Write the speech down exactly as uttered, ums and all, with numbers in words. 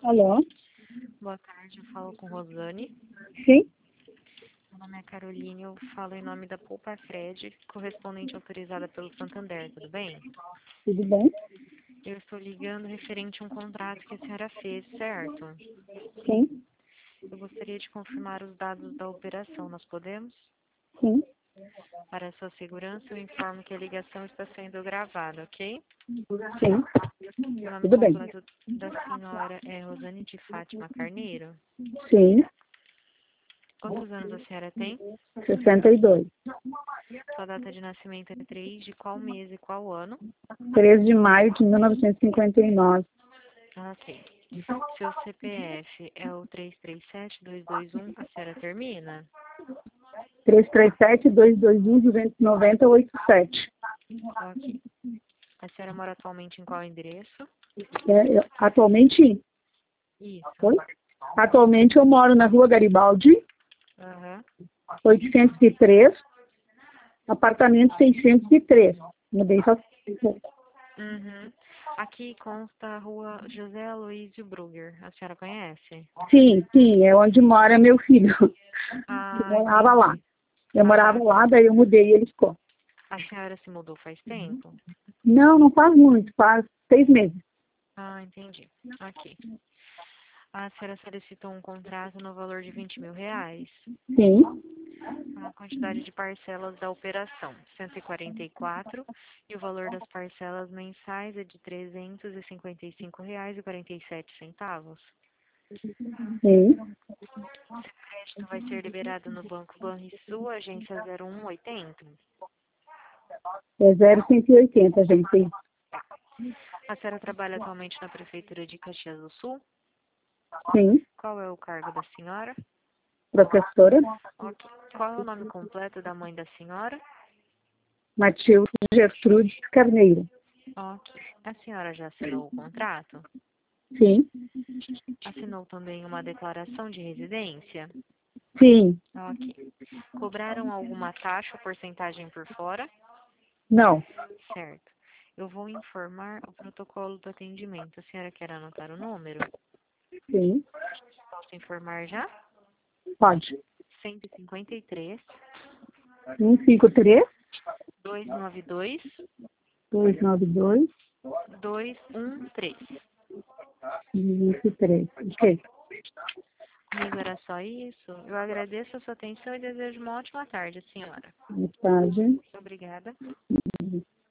Alô? Boa tarde, eu falo com Rosane. Sim? Meu nome é Caroline, eu falo em nome da Poupa Fred, correspondente autorizada pelo Santander, tudo bem? Tudo bem? Eu estou ligando referente a um contrato que a senhora fez, certo? Sim? Eu gostaria de confirmar os dados da operação, nós podemos? Sim? Para a sua segurança, eu informo que a ligação está sendo gravada, ok? Sim? O nome Tudo bem? completo da senhora é Rosane de Fátima Carneiro. Sim? Quantos anos a senhora tem? sessenta e dois. Sua data de nascimento é três de qual mês e qual ano? três de maio de mil novecentos e cinquenta e nove. Ok. Seu C P F é o três três sete, dois dois um, a senhora termina? três três sete, dois dois um, duzentos e noventa, oitenta e sete. Ok. A senhora mora atualmente em qual endereço? É, eu- atualmente, Isso. oi? Atualmente eu moro na rua Garibaldi, Aham. oitocentos e três, apartamento seiscentos e três. Mudei só. Uhum. Aqui consta a rua José Aloysio Brugger. A senhora conhece? Sim, sim, é onde mora meu filho, que Ah, morava lá. entendi. Eu morava Ah, lá, daí eu mudei e ele ficou. a senhora se mudou faz tempo? Não, não faz muito, faz seis meses. Ah, entendi. Ok. A senhora solicitou um contrato no valor de vinte mil reais. Sim, A quantidade de parcelas da operação, cento e quarenta e quatro, e o valor das parcelas mensais é de trezentos e cinquenta e cinco reais e quarenta e sete centavos. sim. O crédito vai ser liberado no Banco Banrisul, agência zero um oitenta. É zero cento e oitenta, gente. A senhora trabalha atualmente na Prefeitura de Caxias do Sul? Sim, Qual é o cargo da senhora? professora Ok. Qual é o nome completo da mãe da senhora? Matilde Gertrudes Carneiro. Ok. A senhora já assinou o contrato? Sim, Assinou também uma declaração de residência? sim, Ok. Cobraram alguma taxa ou porcentagem por fora? não, Certo. Eu vou informar o protocolo do atendimento. A senhora quer anotar o número? sim, Posso informar já? pode. cento e cinquenta e três, um cinco três, duzentos e noventa e dois, dois nove dois, duzentos e treze. vinte e três. Ok. Comigo era só isso. Eu agradeço a sua atenção e desejo uma ótima tarde, senhora. Mensagem. Obrigada.